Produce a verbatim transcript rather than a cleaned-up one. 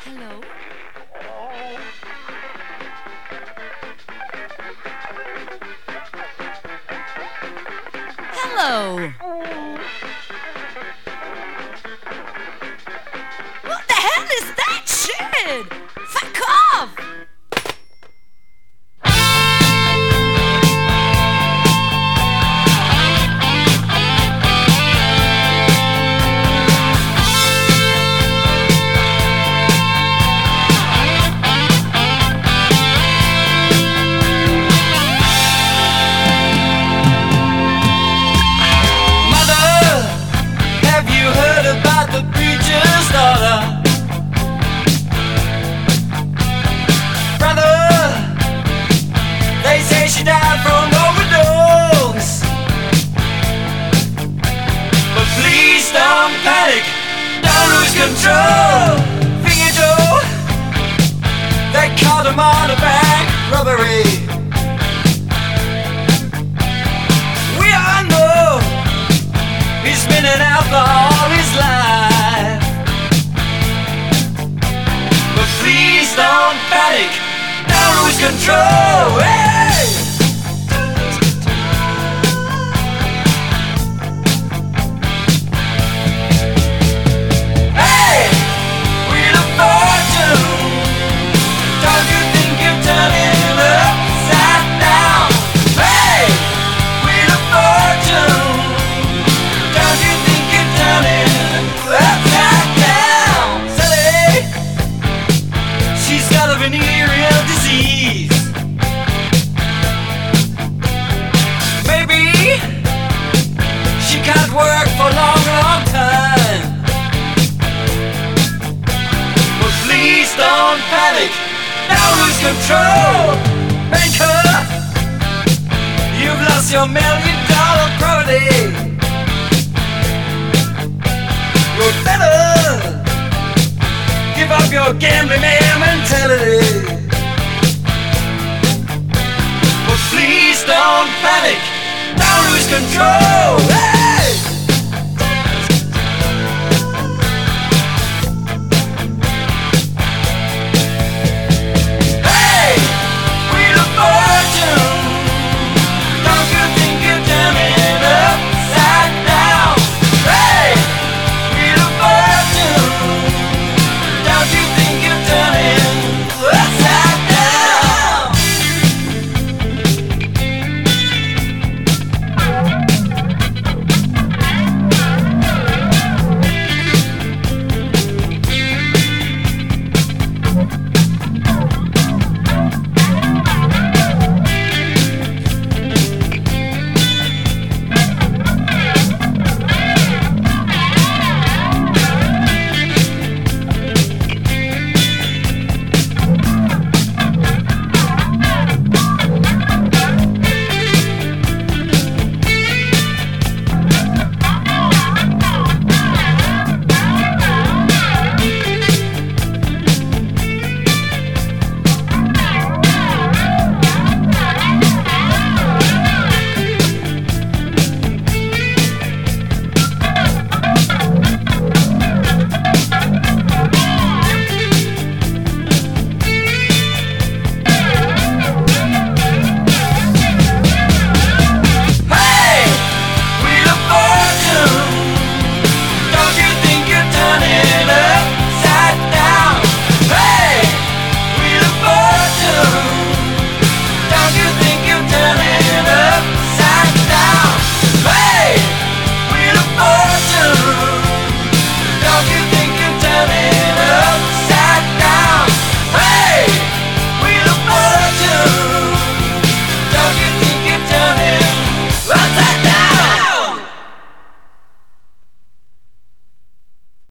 Hello? Hello? What the hell is that shit? Fuck off! She died from overdose. But please don't panic, don't lose control. Finger Joe, they caught him on a bank robbery. We all know he's been an outlaw all his life. But please don't panic, don't lose control. Hey! Venereal disease. Maybe she can't work for a long, long time. But please don't panic, don't lose control. Banker, you've lost your million dollar property. You better give up your gambling man mentality. But please don't panic, don't lose control. Hey!